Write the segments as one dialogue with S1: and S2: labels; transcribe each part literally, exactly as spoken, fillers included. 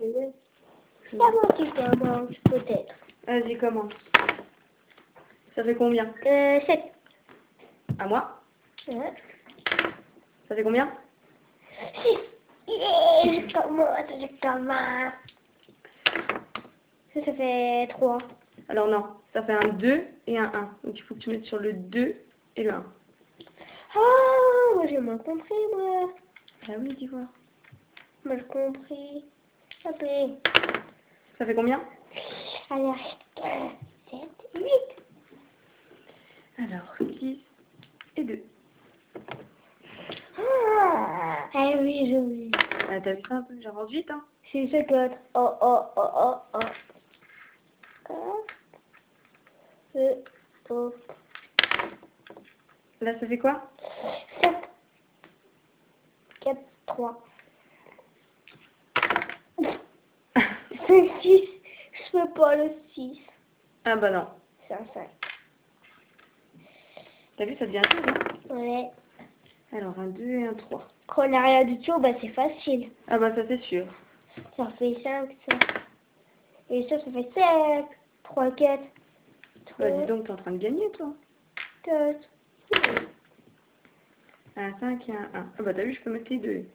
S1: ouais. C'est à moi qui commence, peut-être.
S2: Vas-y, commence. Ça fait combien?
S1: Euh, sept.
S2: À moi?
S1: Ouais.
S2: Ça fait combien?
S1: six. Yeah, je commence, je commence. Ça, ça fait trois.
S2: Alors non, ça fait un deux et un un. Donc il faut que tu mettes sur le deux et le un.
S1: Ah, moi j'ai mal compris, moi.
S2: Ah oui, dis voir.
S1: Mal compris. Ok.
S2: Ça fait combien?
S1: Alors, sept, huit.
S2: Alors, six et deux.
S1: Ah, ah oui, je oui.
S2: Ah, t'as vu ça un peu? J'avance vite, hein?
S1: C'est ça que... Oh, oh, oh, oh, oh. Ah. Euh, oh.
S2: Là, ça fait quoi?
S1: sept, quatre, trois. cinq, six. Je peux pas le six.
S2: Ah bah non.
S1: C'est un cinq.
S2: T'as vu, ça devient un deux, hein?
S1: Ouais.
S2: Alors, un deux et un trois.
S1: Quand on n'a rien du tout, bah c'est facile.
S2: Ah bah ça, c'est sûr.
S1: Ça fait cinq, ça. Et ça, ça fait sept. trois, quatre.
S2: Bah dis donc, t'es en train de gagner, toi.
S1: quatre.
S2: Un cinq et un un. Ah bah t'as vu, je peux mettre les deux.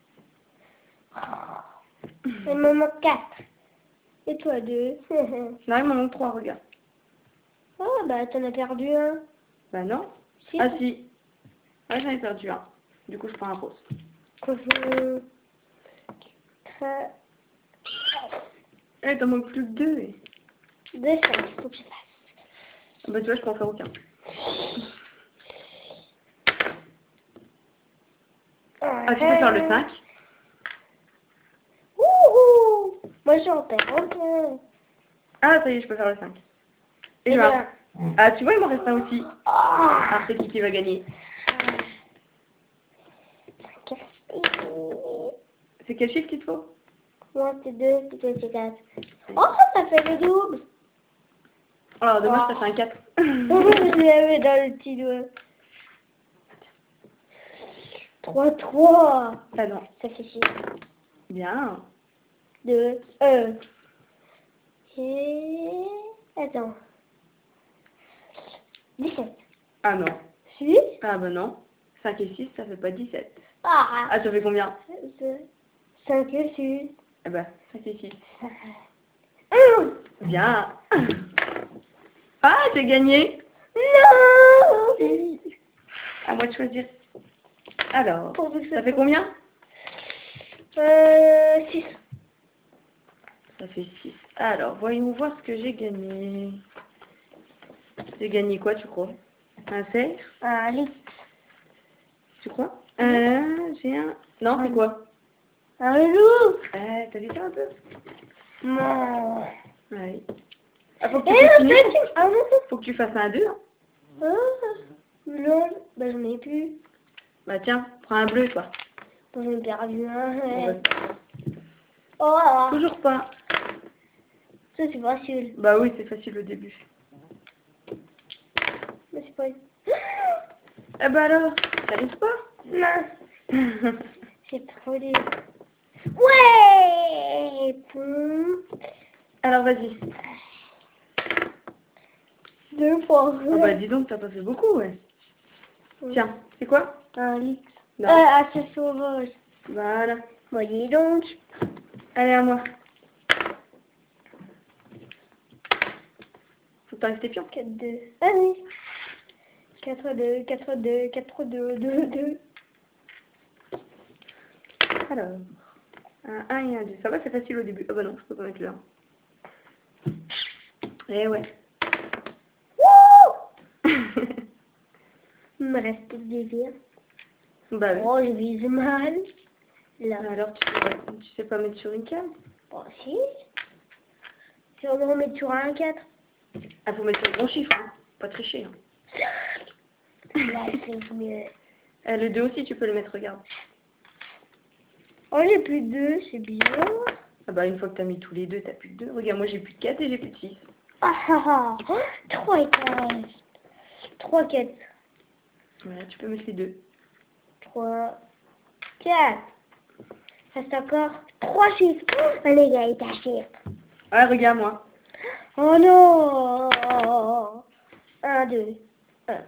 S1: Il me manque quatre. Et toi, deux.
S2: Non, il m'en manque trois, regarde.
S1: Oh, bah t'en as perdu un.
S2: Bah non.
S1: Si.
S2: Ah si. Ah, j'en ai perdu un. Du coup, je prends un rose.
S1: Euh, quatre,
S2: Eh, t'en manques plus que deux. eh.
S1: deux, cinq, il faut que je fasse.
S2: Ah bah tu vois, je peux en faire aucun. Ah, tu peux faire le cinq.
S1: Wouhou! Moi, j'en perds aucun.
S2: Ah, ça y est, je peux faire le cinq. Et
S1: Et
S2: le
S1: le
S2: un. Ah, tu vois, il m'en reste un aussi.
S1: Ah.
S2: Ah, c'est qui qui va gagner? C'est quel chiffre qu'il te faut?
S1: Moi, c'est deux, c'est deux, c'est quatre. Oh, ça fait le double.
S2: Alors, dommage,
S1: Oh.
S2: ça fait un quatre.
S1: Je l'avais dans le petit doigt. trois, trois.
S2: Ah non.
S1: Ça fait six.
S2: Bien.
S1: deux, un. Et... Attends. dix-sept.
S2: Ah non.
S1: Si?
S2: Ah bah non. cinq et six, ça fait pas dix-sept.
S1: Ah.
S2: Ah, ça fait combien?
S1: cinq et six.
S2: Ah bah, cinq et six.
S1: un.
S2: Bien. Ah, j'ai gagné.
S1: Non.
S2: Oui. À moi de choisir. Alors,
S1: Pourvu que
S2: ça
S1: ça
S2: fait
S1: soit-
S2: combien?
S1: Euh, six.
S2: Ça fait six. Alors, voyons voir ce que j'ai gagné. J'ai gagné quoi, tu crois? Un seize?
S1: Un lit.
S2: Tu crois? Euh, j'ai un... Non, c'est quoi?
S1: Un loup.
S2: Euh, t'as vu ça un peu?
S1: Non.
S2: Ouais. Ah, faut que tu
S1: Eh,
S2: continues.
S1: en fait, ah non.
S2: Faut que tu fasses un deux. Hein.
S1: Ah, non. Bah, j'en ai plus.
S2: Bah tiens, prends un bleu, toi.
S1: J'en ai perdu un.
S2: Bon,
S1: Ouais.
S2: bah,
S1: Oh.
S2: toujours pas.
S1: Ça, c'est facile.
S2: Bah oui, c'est facile au début.
S1: Mais c'est pas...
S2: Ah bah alors, t'arrives pas?
S1: Non. C'est trop dur. Ouais. Poum.
S2: Alors vas-y.
S1: Deux fois.
S2: Ah bah dis donc, t'as pas fait beaucoup, ouais. Tiens, c'est quoi?
S1: Un lit.
S2: Non.
S1: Euh, ah, c'est sauvage.
S2: Voilà.
S1: Bon, dis donc.
S2: Allez, à moi. Faut que t'enlèves tes pions.
S1: quatre, deux. Ah oui. quatre, deux, quatre, deux, quatre, deux, deux, deux.
S2: Alors, un un et un deux. Ça va, c'est facile au début. Ah bah non, je peux pas mettre le un. Eh ouais.
S1: Wouh. Il me reste plus de désir.
S2: Bah oui.
S1: Oh, je vise mal. Là.
S2: Alors, tu, ouais, tu sais pas mettre sur une case?
S1: Oh, si. Si on me remet sur un quatre.
S2: Ah, faut mettre sur le bon chiffre, hein. Pas tricher. Hein.
S1: Là, c'est mieux.
S2: Euh, le deux aussi, tu peux le mettre, regarde.
S1: Oh, j'ai plus de deux, c'est bien.
S2: Ah bah, une fois que t'as mis tous les deux, t'as plus de deux. Regarde, moi j'ai plus de quatre et j'ai plus de six.
S1: Ah ah ah. Oh, trois et quatre. trois, quatre.
S2: Voilà, tu peux mettre les deux.
S1: trois, quatre. Reste encore trois chiffres. Un égalité à chiffres.
S2: Ouais, regarde moi.
S1: Oh non. Un, deux, un.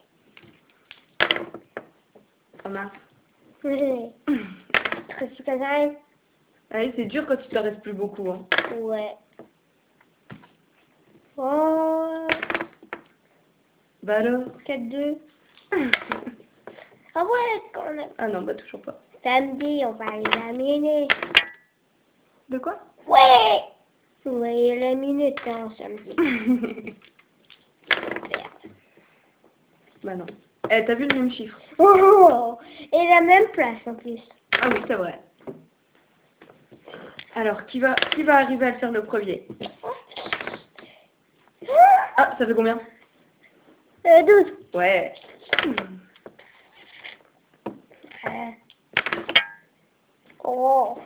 S2: Oh mince.
S1: Oui. Reste comme ça.
S2: Allez, c'est dur quand il te reste plus beaucoup. Hein.
S1: Ouais. Oh.
S2: Bah alors.
S1: quatre, deux. Ah ouais, quand même.
S2: Ah non, bah toujours pas.
S1: Samedi, on va éliminer.
S2: De quoi?
S1: Ouais. On va éliminer ça samedi.
S2: Bah non. Eh, t'as vu le même chiffre?
S1: Oh, et la même place en plus.
S2: Ah oui, c'est vrai. Alors, qui va, qui va arriver à le faire le premier? Ah, ça fait combien?
S1: Euh, douze.
S2: Ouais.
S1: Euh. Oh,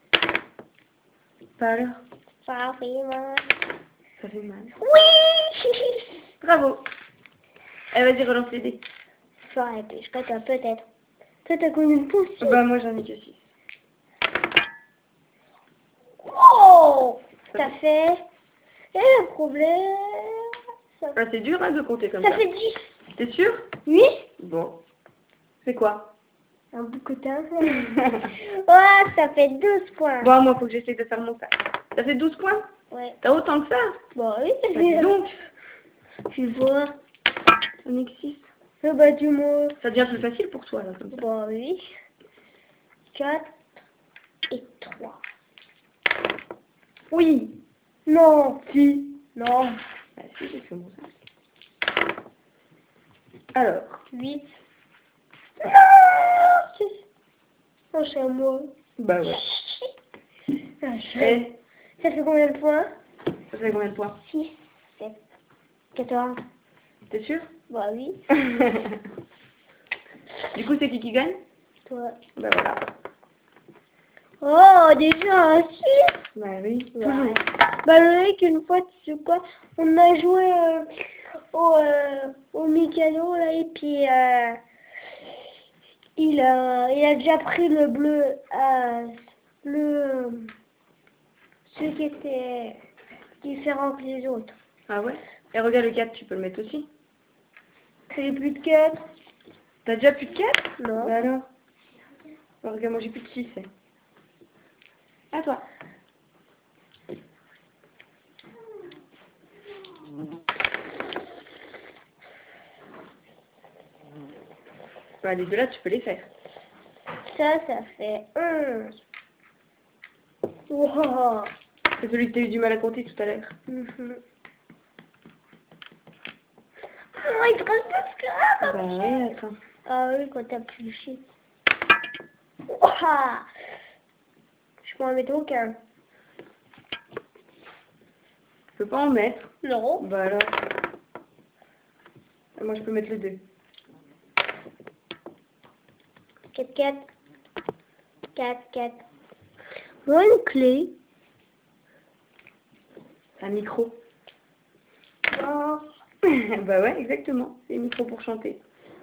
S2: Pas alors?
S1: ça fait mal.
S2: Ça fait mal.
S1: Oui.
S2: Bravo. Eh, vas-y, relance les dés.
S1: Ça et puis je crois que peut-être. Toi, t'as combien de pouces?
S2: Bah moi, j'en ai que six.
S1: Oh, ça fait... Et le problème... Ça,
S2: Ah, c'est dur hein, de compter comme
S1: ça
S2: ça.
S1: fait dix.
S2: T'es sûr?
S1: Oui.
S2: Bon. C'est quoi?
S1: Un boucotin. Oh, ça fait douze points.
S2: Bon, moi, faut que j'essaie de faire mon sac. Ça fait douze points?
S1: Ouais.
S2: T'as autant que ça?
S1: Bon, oui, ça
S2: Bah, dis
S1: fait...
S2: donc.
S1: Tu vois.
S2: J'en ai que six.
S1: Le bas du mot.
S2: Ça devient plus facile pour toi, là, comme ça.
S1: Bon, oui. quatre et trois.
S2: Oui.
S1: Non.
S2: Si.
S1: Non.
S2: Bah, si, j'ai fait mon sac. Alors.
S1: huit. Non. six. Un chameau.
S2: Bah ouais.
S1: Un chameau.
S2: Eh,
S1: Ça fait combien de points?
S2: ça fait combien de points?
S1: six, sept, quatorze.
S2: T'es sûr?
S1: Bah oui.
S2: Du coup, c'est qui qui gagne?
S1: Toi.
S2: Bah voilà.
S1: Oh, déjà un six.
S2: Bah oui,
S1: Ouais.
S2: toujours.
S1: Bah le mec, une fois, tu sais quoi, on a joué euh, au, euh, au Mikado, là, et puis euh, il, a, il a déjà pris le bleu, euh, le, celui qui était différent que les autres.
S2: Ah ouais? Et regarde le quatre, tu peux le mettre aussi?
S1: C'est plus de quatre.
S2: T'as déjà plus de quatre?
S1: Non.
S2: Bah alors? Oh, regarde, moi j'ai plus de six. À toi. Bah, les deux là, tu peux les faire.
S1: Ça, ça fait onze. Wow.
S2: C'est celui que t'as eu du mal à compter tout à l'heure.
S1: Mhm. Oh, il te reste plus que un.
S2: Bah ouais, attends.
S1: Ah oui, quand t'as plus le chiffre. Ouah. Je peux en mettre aucun.
S2: Tu peux pas en mettre?
S1: Non.
S2: Bah alors. Moi je peux mettre le deux.
S1: quatre, quatre. quatre, quatre. Moi, une clé.
S2: Un micro.
S1: Oh.
S2: Bah ouais, exactement. C'est un micro pour chanter.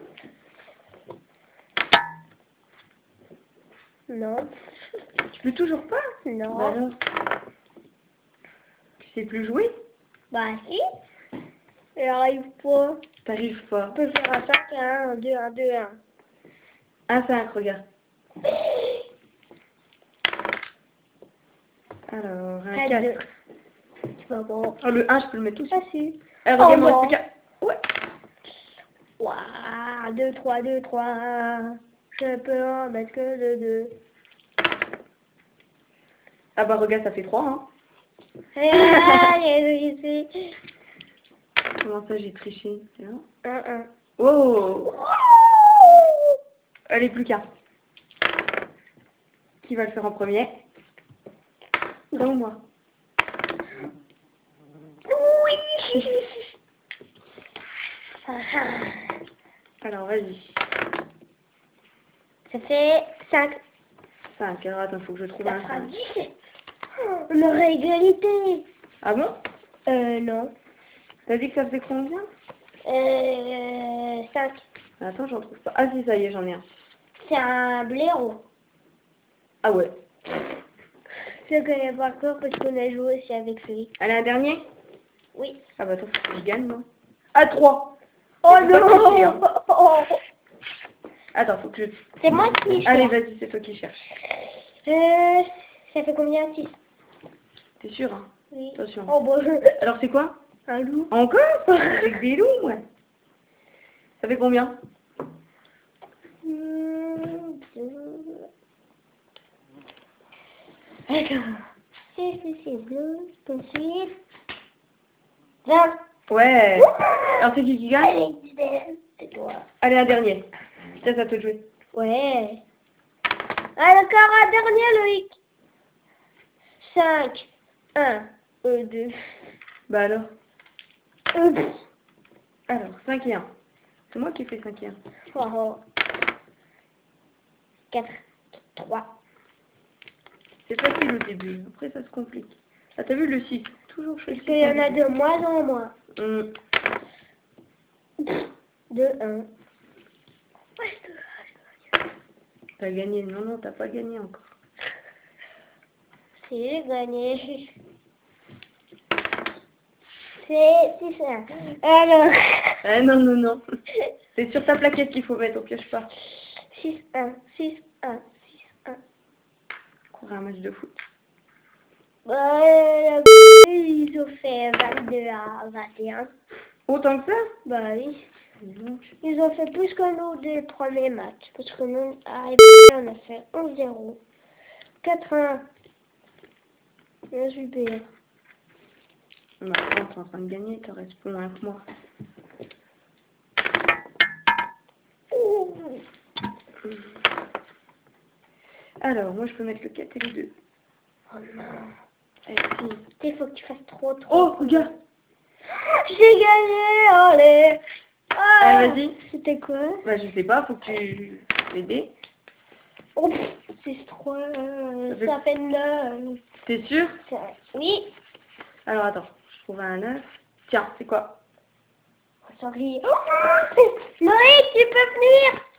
S1: Non.
S2: Tu peux toujours pas?
S1: Non.
S2: Bah alors. Tu sais plus jouer?
S1: Bah si. J'arrive pas.
S2: T'arrives pas.
S1: On peut faire un cinq, un, un, deux, un, deux, un.
S2: Un cinq, regarde. Alors, un
S1: Un,
S2: quatre.
S1: deux. C'est pas bon.
S2: Oh, le un, je peux le mettre aussi.
S1: Facile.
S2: Alors,
S1: Oh
S2: regarde, moi,
S1: non.
S2: reste plus qu'un. Ouais.
S1: Ouah, deux, trois, deux, trois. Je peux en mettre que de deux.
S2: Ah bah regarde, ça fait trois, hein.
S1: Ah, j'ai réussi.
S2: Comment ça, j'ai triché? Tiens.
S1: Un, un.
S2: Oh. Allez, plus qu'un. Qui va le faire en premier? Non, moi.
S1: Oui.
S2: Alors, vas-y.
S1: Ça fait cinq.
S2: cinq. Alors, attends, faut que je trouve
S1: Ça
S2: un
S1: fera
S2: cinq.
S1: dix. On aurait égalité.
S2: Ah bon?
S1: Euh, non.
S2: T'as dit que ça faisait combien?
S1: Euh, cinq.
S2: Attends, j'en trouve pas. Ah si, ça y est, j'en ai un.
S1: C'est un blaireau.
S2: Ah ouais.
S1: Je connais par cœur parce qu'on a joué aussi avec lui.
S2: Allez, un dernier?
S1: Oui.
S2: Ah bah attends, faut que je gagne, moi. À trois.
S1: Oh
S2: Faut pas tricher, hein.
S1: non. Oh.
S2: Attends, faut que je...
S1: C'est moi qui
S2: Allez,
S1: cherche.
S2: vas-y, c'est toi qui cherches.
S1: Euh, ça fait combien? Six.
S2: T'es sûr, hein?
S1: Oui.
S2: Attention.
S1: Oh bon, je...
S2: Alors, c'est quoi?
S1: Un loup.
S2: Encore? Avec des loups, ouais. Ça fait combien?
S1: Hmm, deux. D'accord. C'est c'est bleu. Ensuite. vingt.
S2: Ouais. Alors, c'est qui qui gagne?
S1: Allez, c'est toi.
S2: Allez, un dernier. Ça, ça peut jouer.
S1: Ouais. Ah, d'accord, un dernier, Loïc. cinq. un. deux.
S2: Bah alors?
S1: Euh,
S2: Alors, cinq et un. C'est moi qui fais cinq et un.
S1: oh. quatre. trois.
S2: C'est facile au début. Après, ça se complique. Ah, t'as vu le six? Toujours
S1: Parce
S2: choisir.
S1: qu'il y en a de moins en moins.
S2: Hum.
S1: deux, un.
S2: T'as gagné. Non, non, t'as pas gagné encore.
S1: Si, j'ai gagné. C'est six, un. Alors.
S2: Ah non, non, non. C'est sur ta plaquette qu'il faut mettre, au pioche pas.
S1: six, un. six, un. six, un.
S2: Courir un match de foot.
S1: Bah, euh, ils ont fait vingt-deux à vingt et un.
S2: Autant que ça?
S1: Bah oui.
S2: Non.
S1: Ils ont fait plus que nous des premiers matchs. Parce que nous, à on a fait onze zéro. quatre un. Un super.
S2: Maintenant, t'es en train de gagner, t'en restes plus loin que moi. Alors, moi, je peux mettre le quatre et le deux.
S1: Oh non.
S2: Allez, si.
S1: Il faut que tu fasses trop, trop.
S2: Oh, regarde.
S1: J'ai gagné, allez. Ah,
S2: Allez, vas-y.
S1: c'était quoi?
S2: Bah, je sais pas, faut que tu l'aides.
S1: Oh, c'est trois. Euh,
S2: Ça fait-
S1: ça fait neuf.
S2: T'es sûr?
S1: Oui.
S2: Alors, attends, je trouve un neuf. Tiens, c'est quoi?
S1: Sorry. Oh, Loïc, tu peux venir?